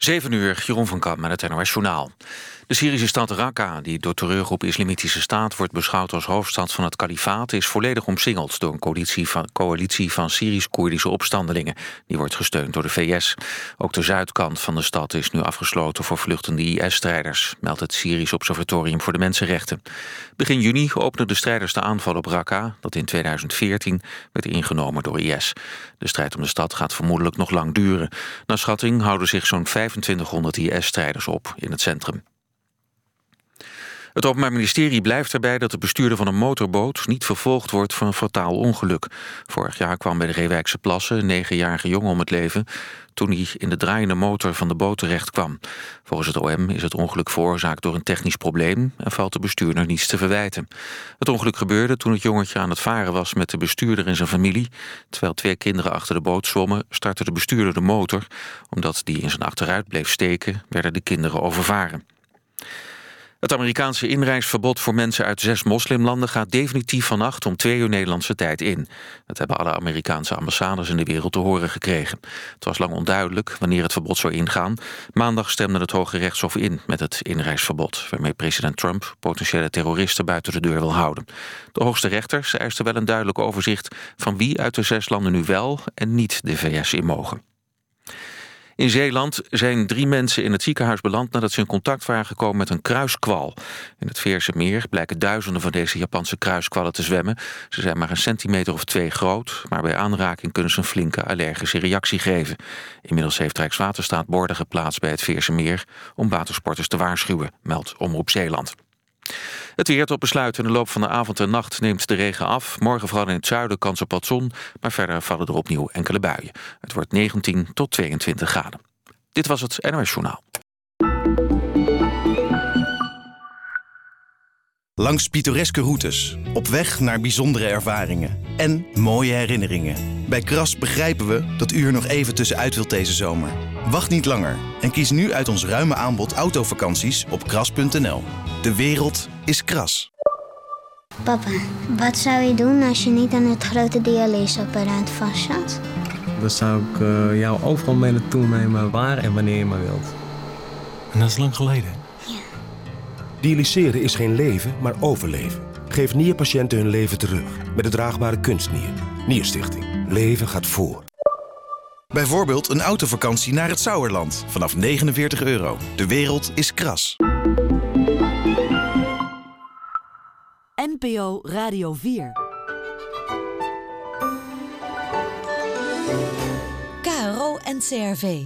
7 uur, Jeroen van Kamp met het NOS Journaal. De Syrische stad Raqqa, die door terreurgroep Islamitische Staat wordt beschouwd als hoofdstad van het kalifaat, is volledig omsingeld door een coalitie van Syrisch-Koerdische opstandelingen. Die wordt gesteund door de VS. Ook de zuidkant van de stad is nu afgesloten voor vluchtende IS-strijders, meldt het Syrisch Observatorium voor de Mensenrechten. Begin juni openden de strijders de aanval op Raqqa, dat in 2014 werd ingenomen door IS. De strijd om de stad gaat vermoedelijk nog lang duren. Naar schatting houden zich zo'n 2500 IS-strijders op in het centrum. Het Openbaar Ministerie blijft erbij dat de bestuurder van een motorboot niet vervolgd wordt voor een fataal ongeluk. Vorig jaar kwam bij de Reewijkse Plassen een 9-jarige jongen om het leven toen hij in de draaiende motor van de boot terecht kwam. Volgens het OM is het ongeluk veroorzaakt door een technisch probleem en valt de bestuurder niets te verwijten. Het ongeluk gebeurde toen het jongetje aan het varen was met de bestuurder en zijn familie. Terwijl 2 kinderen achter de boot zwommen, startte de bestuurder de motor. Omdat die in zijn achteruit bleef steken, werden de kinderen overvaren. Het Amerikaanse inreisverbod voor mensen uit 6 moslimlanden gaat definitief vannacht om 2 uur Nederlandse tijd in. Dat hebben alle Amerikaanse ambassades in de wereld te horen gekregen. Het was lang onduidelijk wanneer het verbod zou ingaan. Maandag stemde het Hoge Rechtshof in met het inreisverbod, waarmee president Trump potentiële terroristen buiten de deur wil houden. De hoogste rechters eisten wel een duidelijk overzicht van wie uit de 6 landen nu wel en niet de VS in mogen. In Zeeland zijn 3 mensen in het ziekenhuis beland nadat ze in contact waren gekomen met een kruiskwal. In het Veerse Meer blijken duizenden van deze Japanse kruiskwallen te zwemmen. Ze zijn maar een centimeter of 2 groot, maar bij aanraking kunnen ze een flinke allergische reactie geven. Inmiddels heeft Rijkswaterstaat borden geplaatst bij het Veerse Meer om watersporters te waarschuwen, meldt Omroep Zeeland. Het weer tot besluit. In de loop van de avond en nacht neemt de regen af. Morgen vooral in het zuiden kans op wat zon, maar verder vallen er opnieuw enkele buien. Het wordt 19 tot 22 graden. Dit was het NOS Journaal. Langs pittoreske routes, op weg naar bijzondere ervaringen en mooie herinneringen. Bij Kras begrijpen we dat u er nog even tussenuit wilt deze zomer. Wacht niet langer en kies nu uit ons ruime aanbod autovakanties op kras.nl. De wereld is Kras. Papa, wat zou je doen als je niet aan het grote dialyseapparaat vast zat? Dan zou ik jou overal mee naartoe nemen, waar en wanneer je maar wilt. En dat is lang geleden. Ja. Dialyseren is geen leven, maar overleven. Geef nierpatiënten hun leven terug met de draagbare kunstnier. Nierstichting. Leven gaat voor. Bijvoorbeeld een autovakantie naar het Sauerland vanaf €49. De wereld is Kras. NPO Radio 4. KRO en CRV.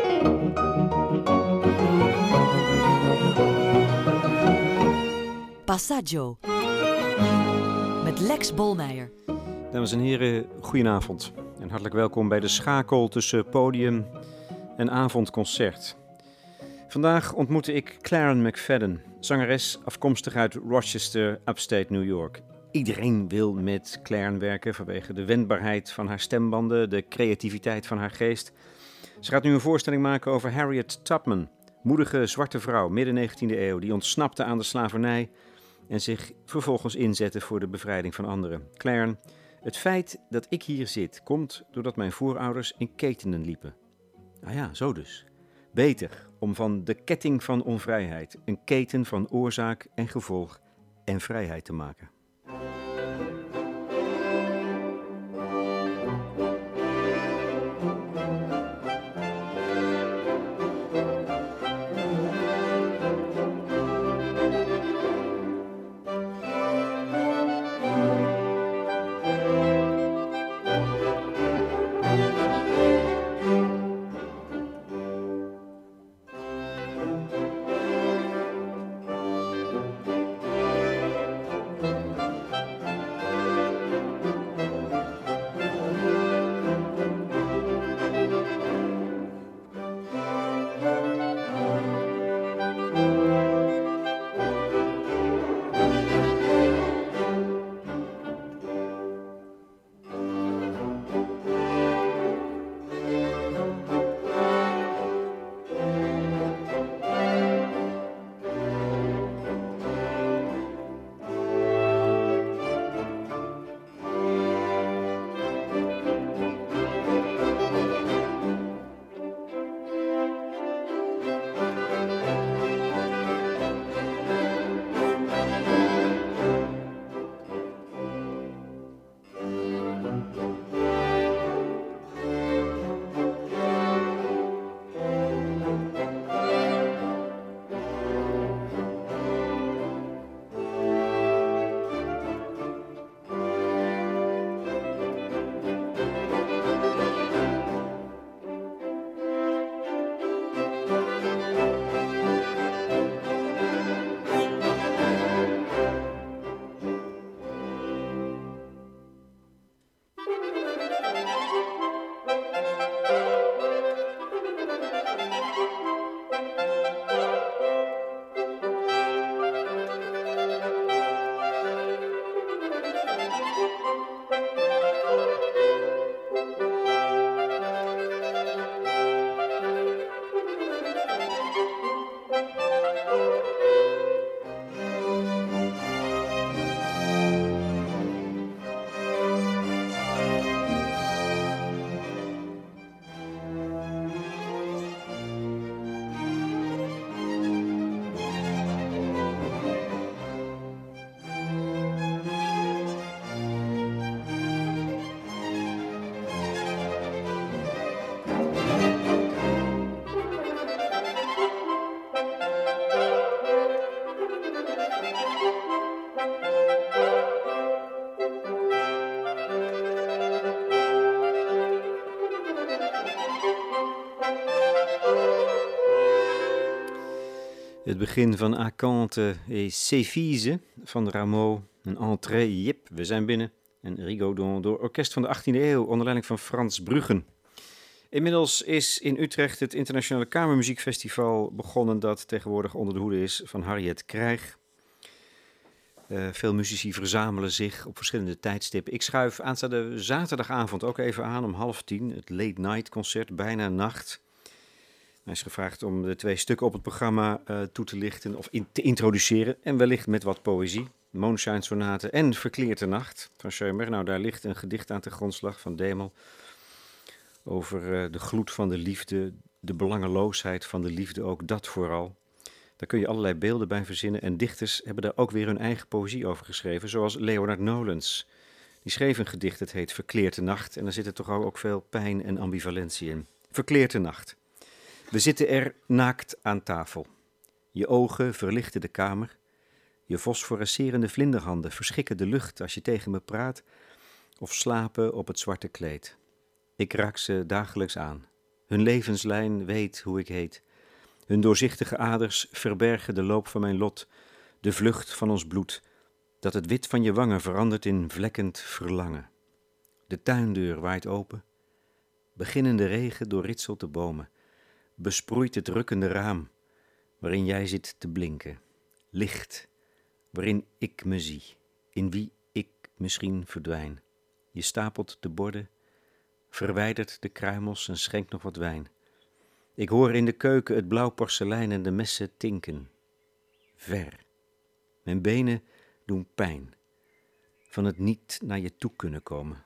Passaggio. Met Lex Bolmeijer. Dames en heren, goedenavond. En hartelijk welkom bij de schakel tussen podium en avondconcert. Vandaag ontmoette ik Clarence McFadden, zangeres afkomstig uit Rochester, upstate New York. Iedereen wil met Clarence werken vanwege de wendbaarheid van haar stembanden, de creativiteit van haar geest. Ze gaat nu een voorstelling maken over Harriet Tubman, moedige zwarte vrouw midden 19e eeuw die ontsnapte aan de slavernij en zich vervolgens inzette voor de bevrijding van anderen. Clarence, het feit dat ik hier zit komt doordat mijn voorouders in ketenen liepen. Nou ja, zo dus. Beter om van de ketting van onvrijheid een keten van oorzaak en gevolg en vrijheid te maken. Het begin van Acante et Céphise van Rameau. Een entrée, jip, we zijn binnen. En Rigaudon door orkest van de 18e eeuw onder leiding van Frans Bruggen. Inmiddels is in Utrecht het Internationale Kamermuziekfestival begonnen, dat tegenwoordig onder de hoede is van Harriet Krijg. Veel muzici verzamelen zich op verschillende tijdstippen. Ik schuif aanstaande zaterdagavond ook even aan om 9:30, het Late Night concert, bijna nacht. Hij is gevraagd om de 2 stukken op het programma toe te lichten of te introduceren. En wellicht met wat poëzie. Moonshine Sonate en Verkleerde Nacht van Schömer. Nou, daar ligt een gedicht aan ten grondslag van Demel. Over de gloed van de liefde, de belangeloosheid van de liefde, ook dat vooral. Daar kun je allerlei beelden bij verzinnen. En dichters hebben daar ook weer hun eigen poëzie over geschreven. Zoals Leonard Nolens. Die schreef een gedicht, het heet Verkleerde Nacht. En daar zit er toch ook veel pijn en ambivalentie in. Verkleerde Nacht. We zitten er naakt aan tafel. Je ogen verlichten de kamer. Je fosforescerende vlinderhanden verschikken de lucht als je tegen me praat of slapen op het zwarte kleed. Ik raak ze dagelijks aan. Hun levenslijn weet hoe ik heet. Hun doorzichtige aders verbergen de loop van mijn lot, de vlucht van ons bloed, dat het wit van je wangen verandert in vlekkend verlangen. De tuindeur waait open. Beginnende regen doorritselt de bomen. Besproeit het rukkende raam, waarin jij zit te blinken. Licht, waarin ik me zie, in wie ik misschien verdwijn. Je stapelt de borden, verwijdert de kruimels en schenkt nog wat wijn. Ik hoor in de keuken het blauw porselein en de messen tinken. Ver. Mijn benen doen pijn, van het niet naar je toe kunnen komen.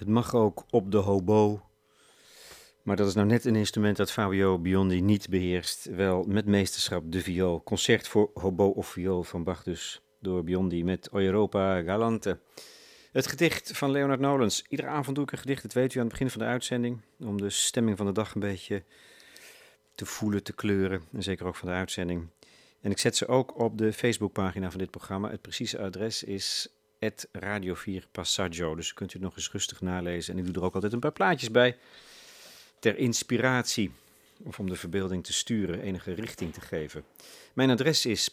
Het mag ook op de hobo. Maar dat is nou net een instrument dat Fabio Biondi niet beheerst. Wel met meesterschap de viool. Concert voor hobo of viool van Bach dus door Biondi met O Europa Galante. Het gedicht van Leonard Nolens. Iedere avond doe ik een gedicht, dat weet u aan het begin van de uitzending. Om de stemming van de dag een beetje te voelen, te kleuren. En zeker ook van de uitzending. En ik zet ze ook op de Facebookpagina van dit programma. Het precieze adres is @radio4passaggio. Dus kunt u het nog eens rustig nalezen. En ik doe er ook altijd een paar plaatjes bij. Ter inspiratie. Of om de verbeelding te sturen, enige richting te geven. Mijn adres is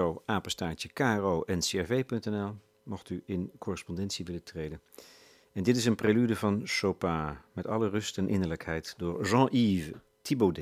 passaggio@kro-ncrv.nl. Mocht u in correspondentie willen treden. En dit is een prelude van Chopin. Met alle rust en innerlijkheid door Jean-Yves Thibaudet.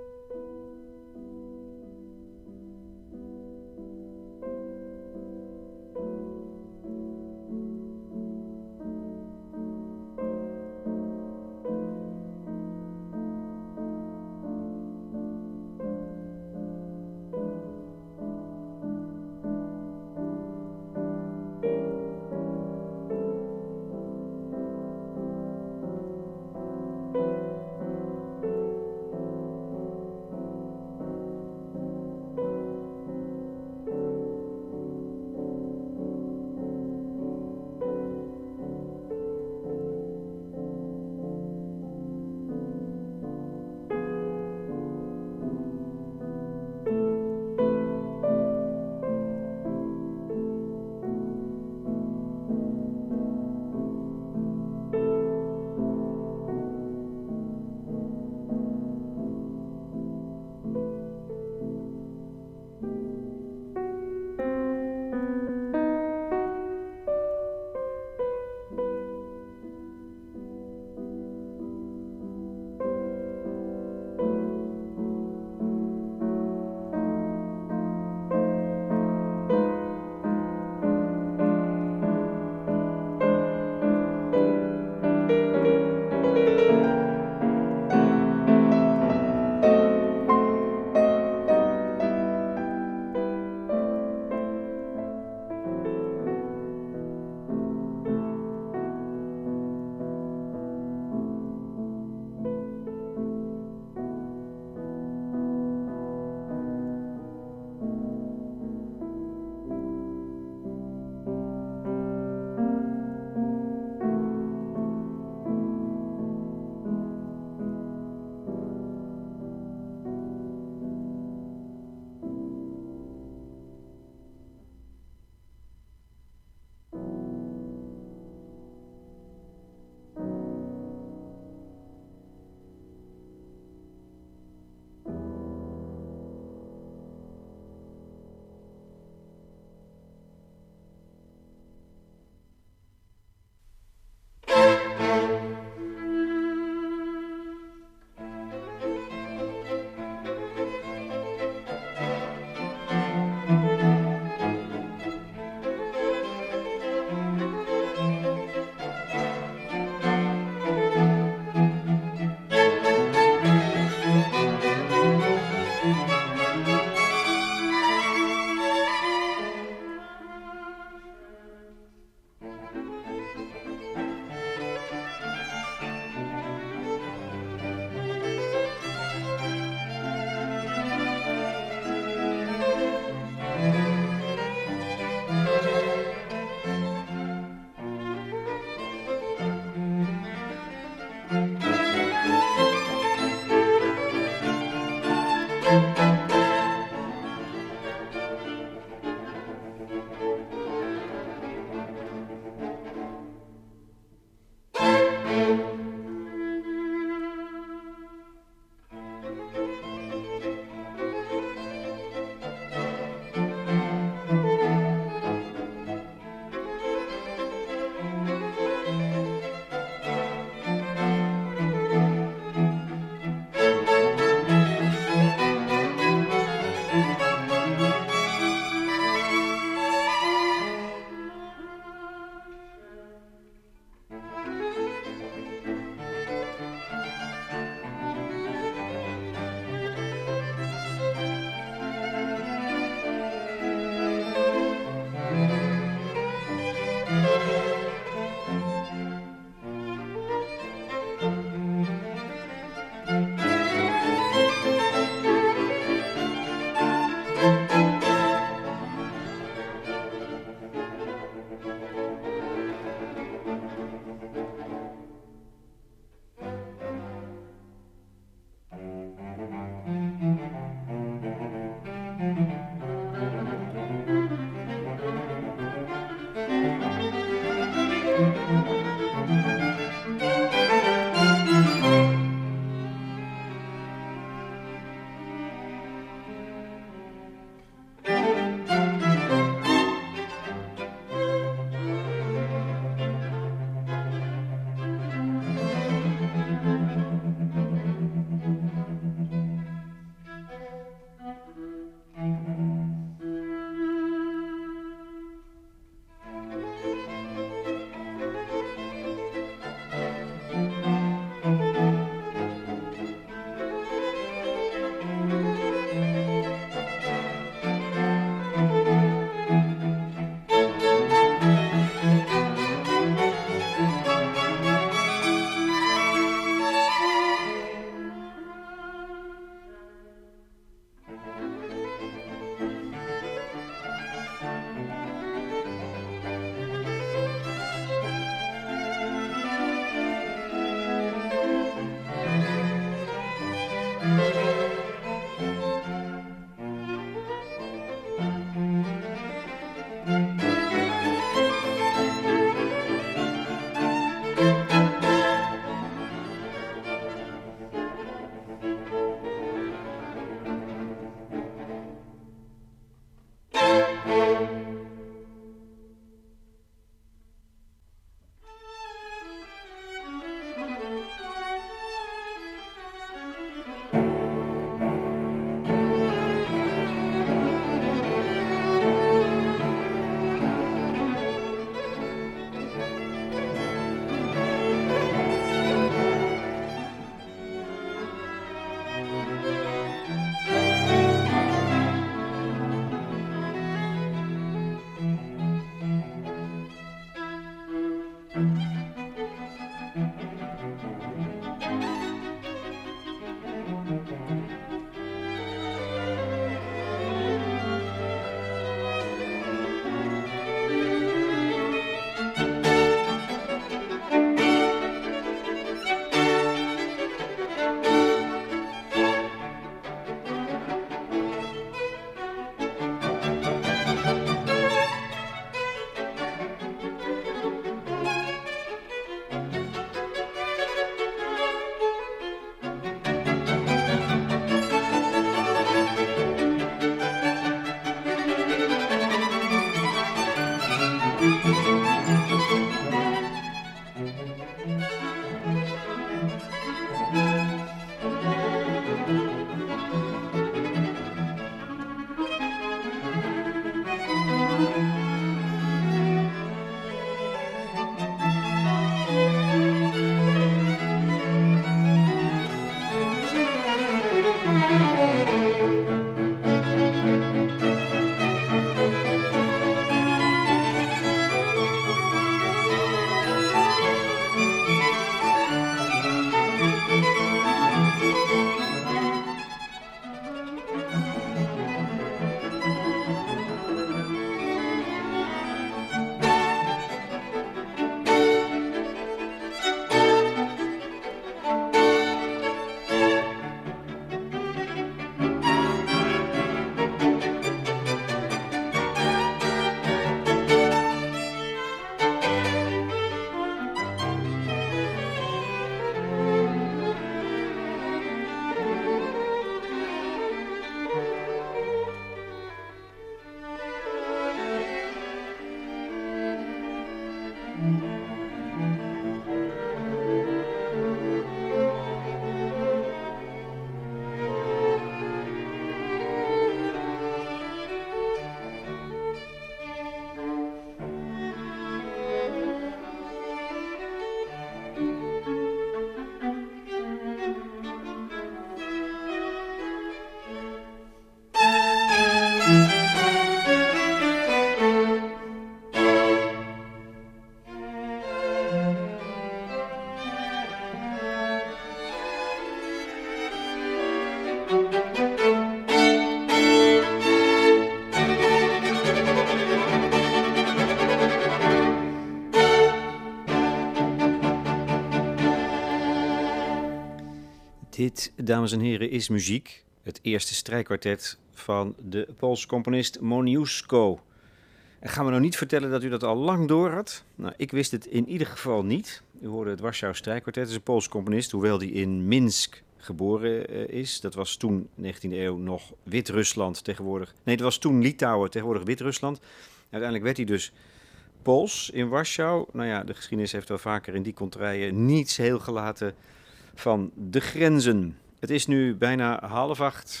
Dit, dames en heren, is muziek. Het eerste strijkkwartet van de Poolse componist Moniuszko. En gaan we nou niet vertellen dat u dat al lang door had? Nou, ik wist het in ieder geval niet. U hoorde het Warschau Strijkkwartet. Het is een Poolse componist, hoewel die in Minsk geboren is. Dat was toen, 19e eeuw, nog Wit-Rusland tegenwoordig. Nee, het was toen Litouwen, tegenwoordig Wit-Rusland. Uiteindelijk werd hij dus Pools in Warschau. Nou ja, de geschiedenis heeft wel vaker in die contraien niets heel gelaten van de grenzen. Het is nu bijna 7:30.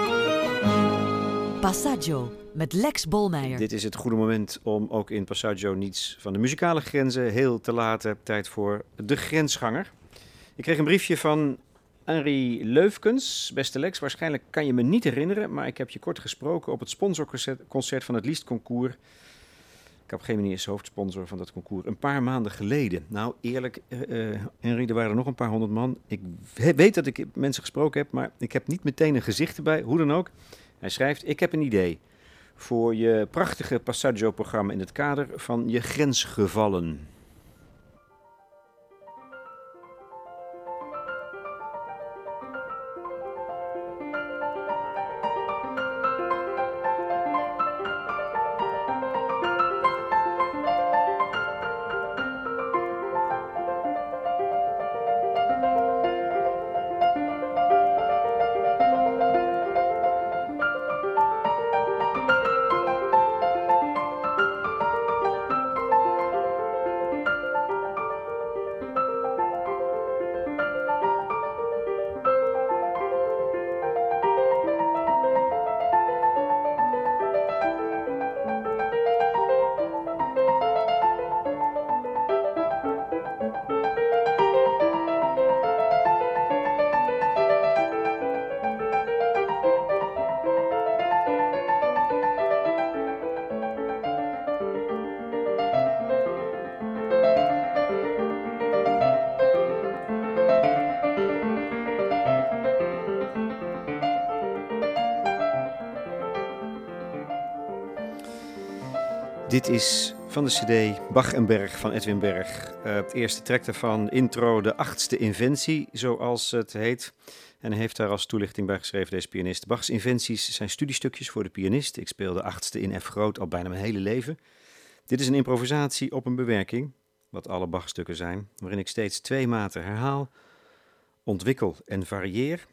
Passaggio met Lex Bolmeijer. Dit is het goede moment om ook in Passaggio niets van de muzikale grenzen heel te laten. Tijd voor de grensganger. Ik kreeg een briefje van Henri Leufkens. Beste Lex, waarschijnlijk kan je me niet herinneren, maar ik heb je kort gesproken op het sponsorconcert van het Lisztconcours. Ik heb geen manier is hoofdsponsor van dat concours. Een paar maanden geleden. Nou, eerlijk, Henri, er waren er nog een paar honderd man. Ik weet dat ik mensen gesproken heb, maar ik heb niet meteen een gezicht erbij. Hoe dan ook. Hij schrijft, ik heb een idee voor je prachtige Passaggio-programma in het kader van je grensgevallen. Dit is van de cd Bach en Berg van Edwin Berg. Het eerste track daarvan, intro, de 8e inventie, zoals het heet. En hij heeft daar als toelichting bij geschreven, deze pianist. Bachs inventies zijn studiestukjes voor de pianist. Ik speel de 8e in F groot al bijna mijn hele leven. Dit is een improvisatie op een bewerking, wat alle Bachstukken zijn, waarin ik steeds 2 maten herhaal, ontwikkel en varieer.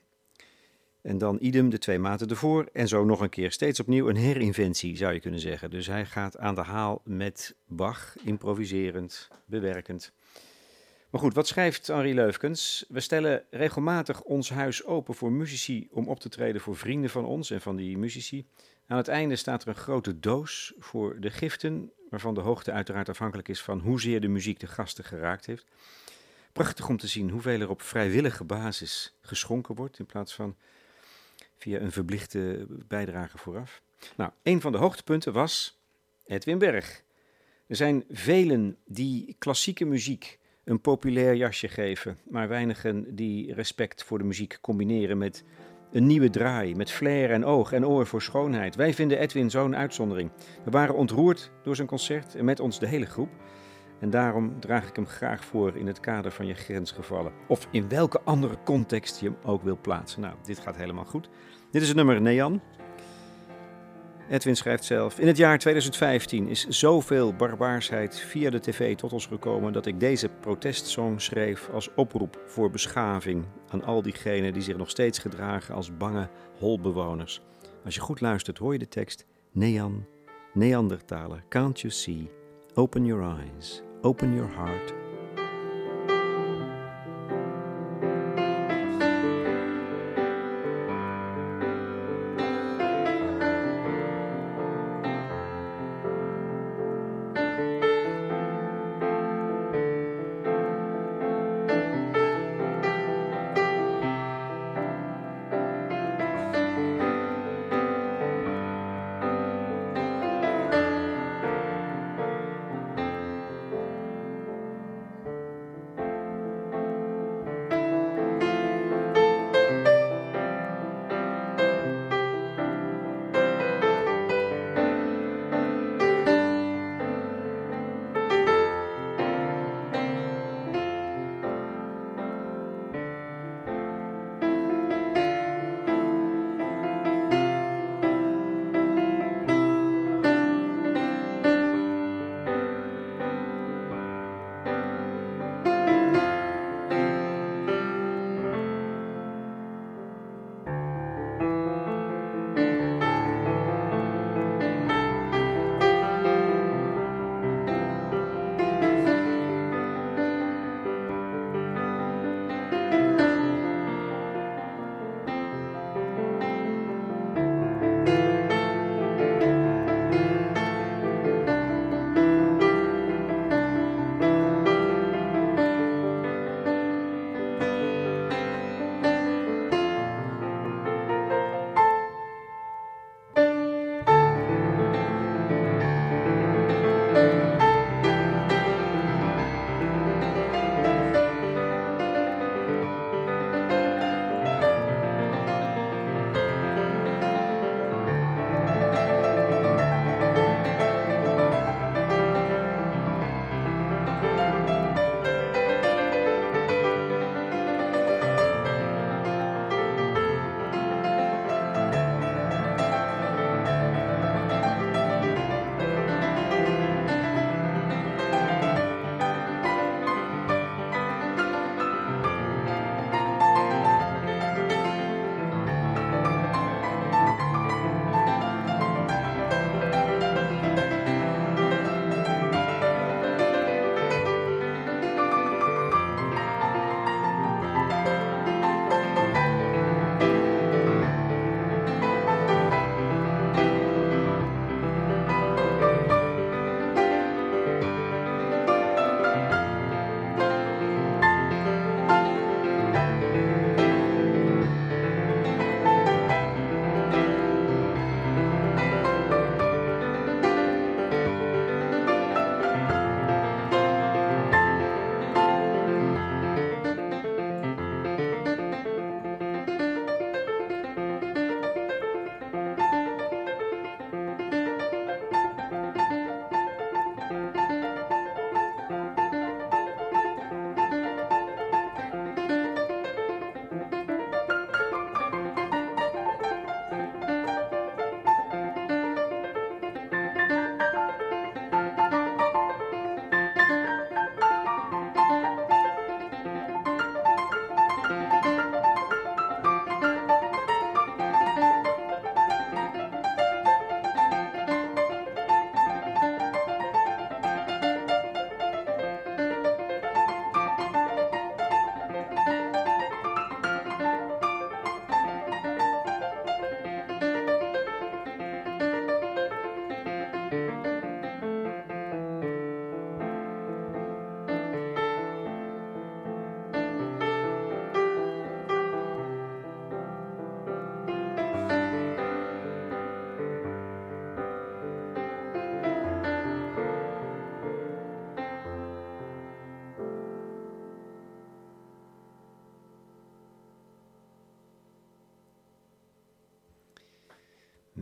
En dan idem de 2 maten ervoor en zo nog een keer steeds opnieuw een herinventie, zou je kunnen zeggen. Dus hij gaat aan de haal met Bach, improviserend, bewerkend. Maar goed, wat schrijft Henri Leufkens? We stellen regelmatig ons huis open voor muzici om op te treden voor vrienden van ons en van die muzici. Aan het einde staat er een grote doos voor de giften, waarvan de hoogte uiteraard afhankelijk is van hoezeer de muziek de gasten geraakt heeft. Prachtig om te zien hoeveel er op vrijwillige basis geschonken wordt in plaats van via een verplichte bijdrage vooraf. Nou, een van de hoogtepunten was Edwin Berg. Er zijn velen die klassieke muziek een populair jasje geven, maar weinigen die respect voor de muziek combineren met een nieuwe draai, met flair en oog en oor voor schoonheid. Wij vinden Edwin zo'n uitzondering. We waren ontroerd door zijn concert en met ons de hele groep. En daarom draag ik hem graag voor in het kader van je grensgevallen. Of in welke andere context je hem ook wil plaatsen. Nou, dit gaat helemaal goed. Dit is het nummer Nean. Edwin schrijft zelf: in het jaar 2015 is zoveel barbaarsheid via de tv tot ons gekomen dat ik deze protestsong schreef als oproep voor beschaving aan al diegenen die zich nog steeds gedragen als bange holbewoners. Als je goed luistert hoor je de tekst: Nean, Neandertaler, can't you see? Open your eyes, open your heart.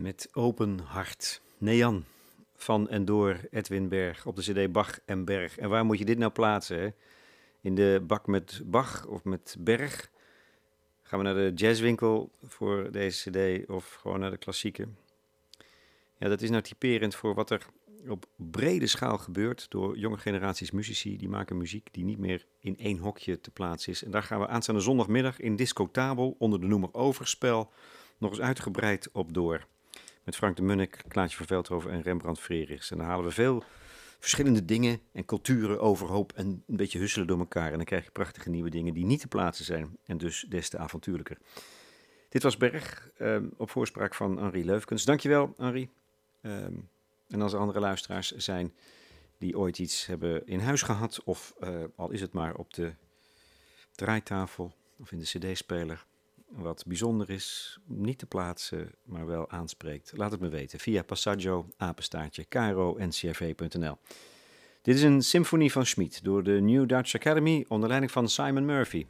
Met open hart. Nean van en door Edwin Berg op de cd Bach en Berg. En waar moet je dit nou plaatsen? Hè? In de bak met Bach of met Berg? Gaan we naar de jazzwinkel voor deze cd of gewoon naar de klassieke? Ja, dat is nou typerend voor wat er op brede schaal gebeurt door jonge generaties muzici. Die maken muziek die niet meer in één hokje te plaatsen is. En daar gaan we aanstaande zondagmiddag in Discotabel onder de noemer Overspel nog eens uitgebreid op door. Met Frank de Munnik, Klaartje van Veldhoven en Rembrandt Frerichs. En dan halen we veel verschillende dingen en culturen overhoop en een beetje husselen door elkaar. En dan krijg je prachtige nieuwe dingen die niet te plaatsen zijn en dus des te avontuurlijker. Dit was Berg, op voorspraak van Henri Leufkens. Dankjewel, Henri. En als er andere luisteraars zijn die ooit iets hebben in huis gehad, of al is het maar op de draaitafel of in de cd-speler, wat bijzonder is, niet te plaatsen, maar wel aanspreekt, laat het me weten via passaggio@kro-ncrv.nl. Dit is een symfonie van Schmid door de New Dutch Academy onder leiding van Simon Murphy.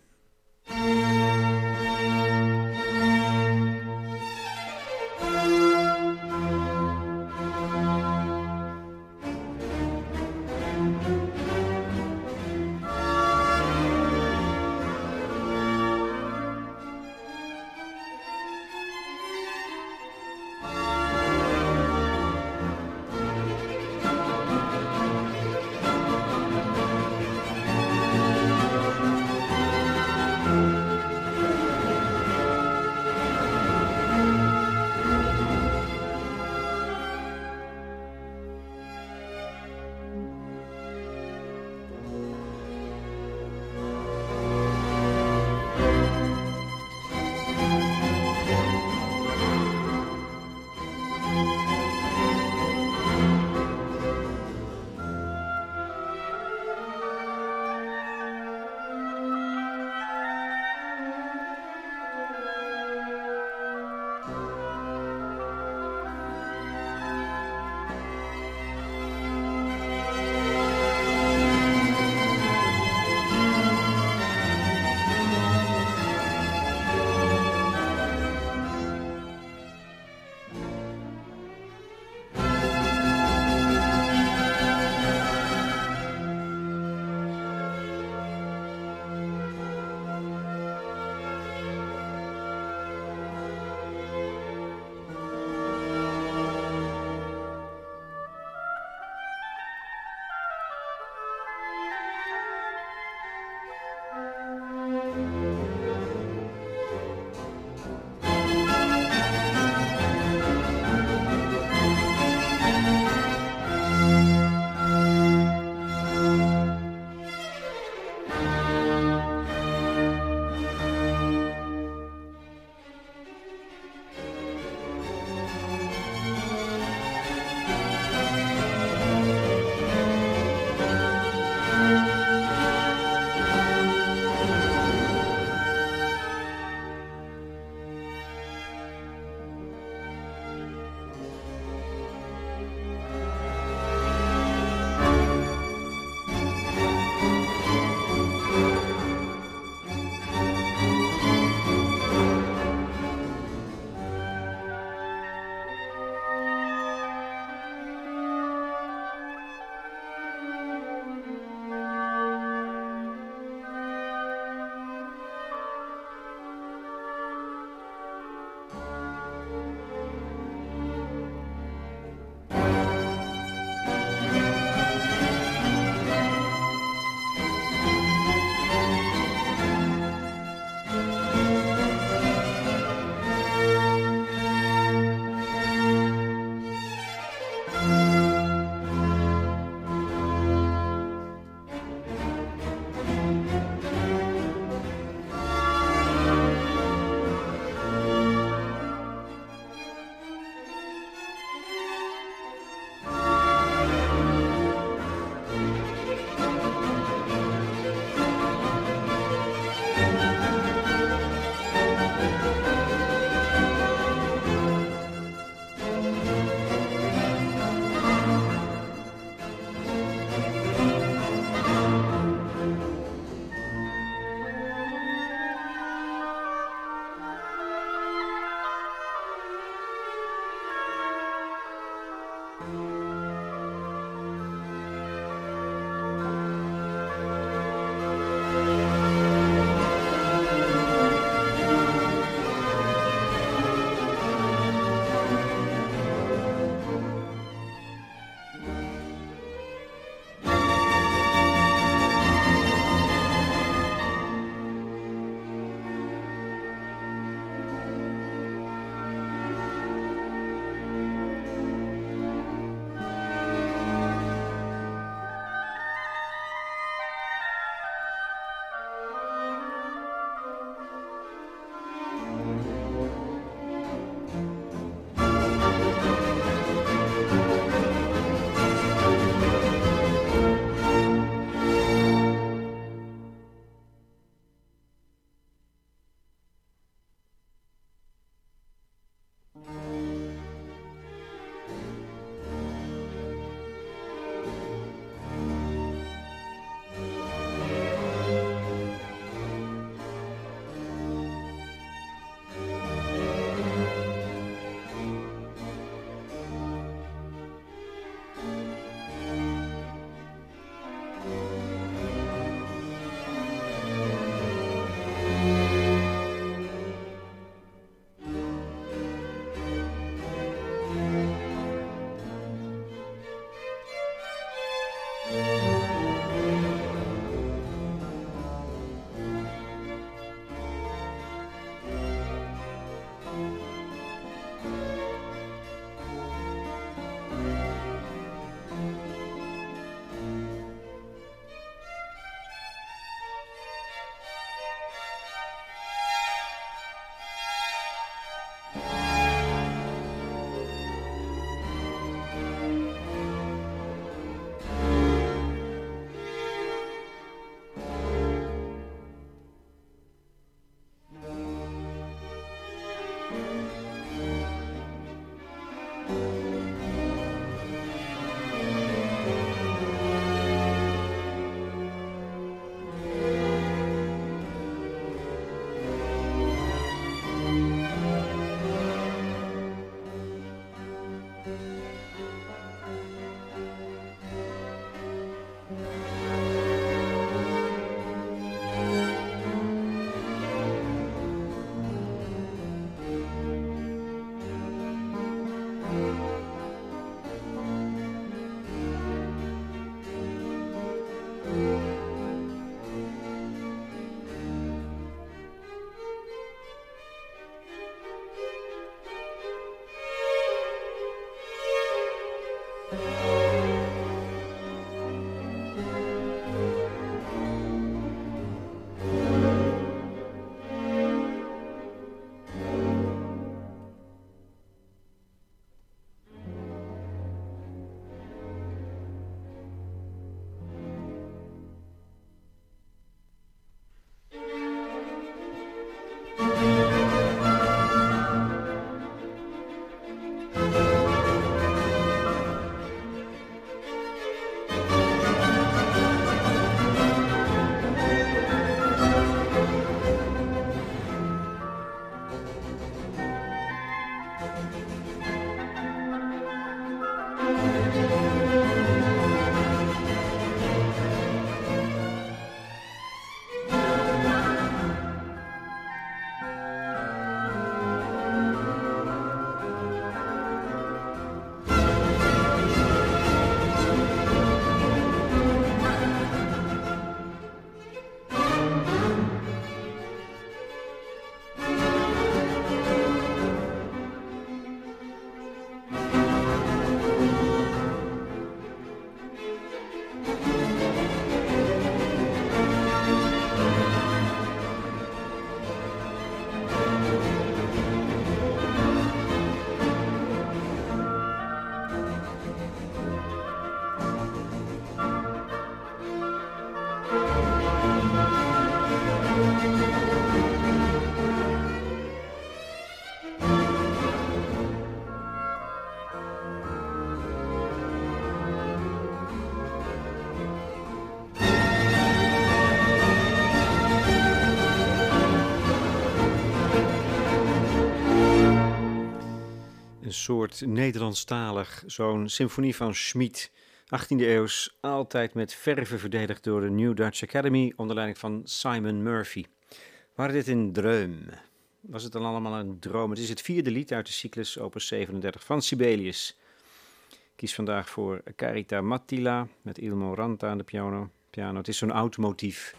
Een soort Nederlandstalig, zo'n symfonie van Schmid, 18e eeuws, altijd met verve verdedigd door de New Dutch Academy onder leiding van Simon Murphy. Waren dit een droom? Was het dan allemaal een droom? Het is het vierde lied uit de cyclus opus 37 van Sibelius. Ik kies vandaag voor Carita Mattila met Ilmo Ranta aan de piano. Het is zo'n oud motief.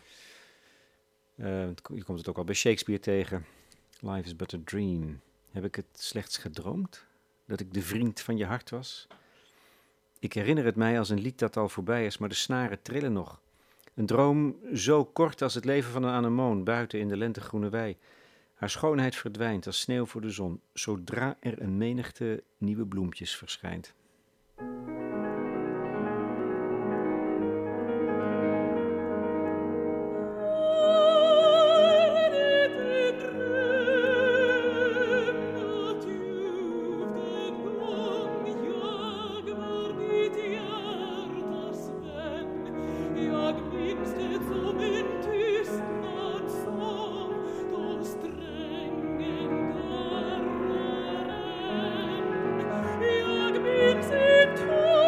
Je komt het ook al bij Shakespeare tegen. Life is but a dream. Heb ik het slechts gedroomd? Dat ik de vriend van je hart was? Ik herinner het mij als een lied dat al voorbij is, maar de snaren trillen nog. Een droom zo kort als het leven van een anemoon buiten in de lentegroene wei. Haar schoonheid verdwijnt als sneeuw voor de zon, zodra er een menigte nieuwe bloempjes verschijnt. Sin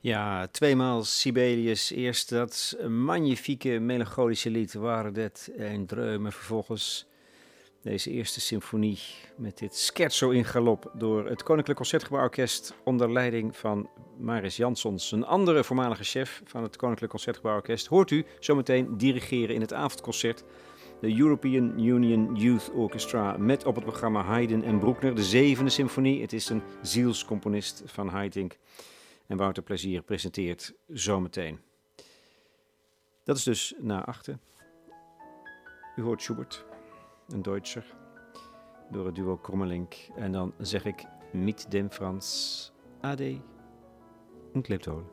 Ja, tweemaal Sibelius. Eerst dat magnifieke melancholische lied Waardet en Dreumen. Vervolgens deze eerste symfonie met dit scherzo in galop door het Koninklijk Concertgebouworkest onder leiding van Mariss Jansons. Een andere voormalige chef van het Koninklijk Concertgebouworkest hoort u zometeen dirigeren in het avondconcert. De European Union Youth Orchestra met op het programma Haydn en Bruckner, de 7e symfonie. Het is een zielscomponist van Haitink. En Wouter Plezier presenteert zometeen. Dat is dus na 8. U hoort Schubert, een Duitser, door het duo Krommelink. En dan zeg ik mit dem Franz Ade und lebt wohl.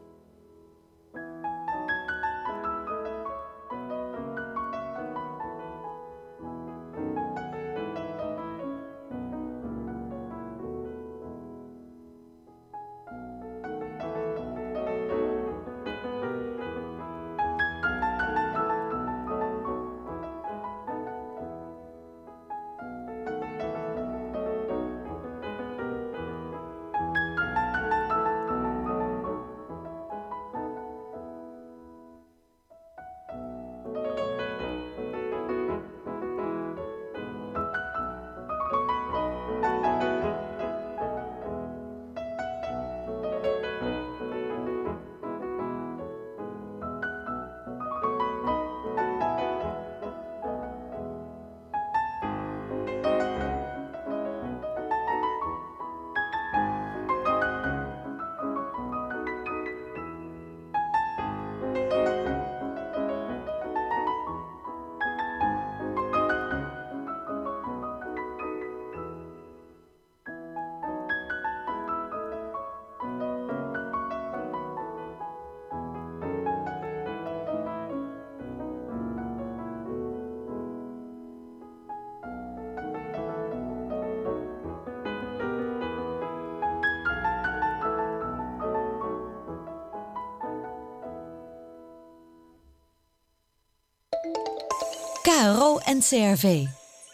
KRO en CRV.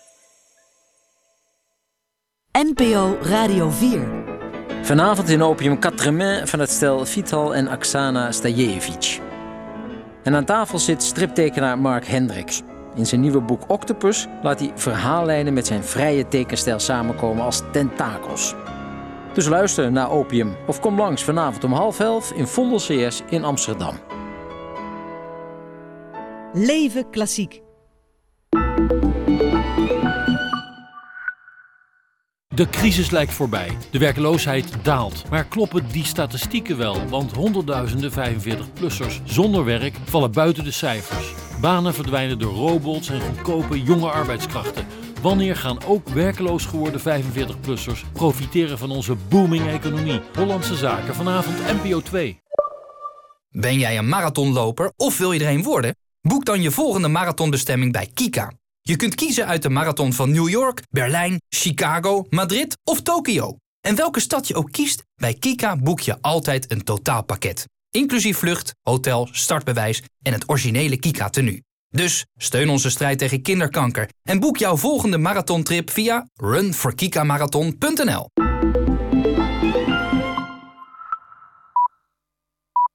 NPO Radio 4. Vanavond in Opium Quatre-Mains van het stel Vital en Oksana Stajevic. En aan tafel zit striptekenaar Mark Hendricks. In zijn nieuwe boek Octopus laat hij verhaallijnen met zijn vrije tekenstijl samenkomen als tentakels. Dus luister naar Opium of kom langs vanavond om 10:30 in Vondel CS in Amsterdam. Leven klassiek. De crisis lijkt voorbij. De werkloosheid daalt. Maar kloppen die statistieken wel? Want honderdduizenden 45-plussers zonder werk vallen buiten de cijfers. Banen verdwijnen door robots en goedkope jonge arbeidskrachten. Wanneer gaan ook werkloos geworden 45-plussers profiteren van onze booming economie? Hollandse Zaken, vanavond NPO 2. Ben jij een marathonloper of wil je er een worden? Boek dan je volgende marathonbestemming bij Kika. Je kunt kiezen uit de marathon van New York, Berlijn, Chicago, Madrid of Tokio. En welke stad je ook kiest, bij Kika boek je altijd een totaalpakket. Inclusief vlucht, hotel, startbewijs en het originele Kika-tenue. Dus steun onze strijd tegen kinderkanker en boek jouw volgende marathontrip via runforkikamarathon.nl.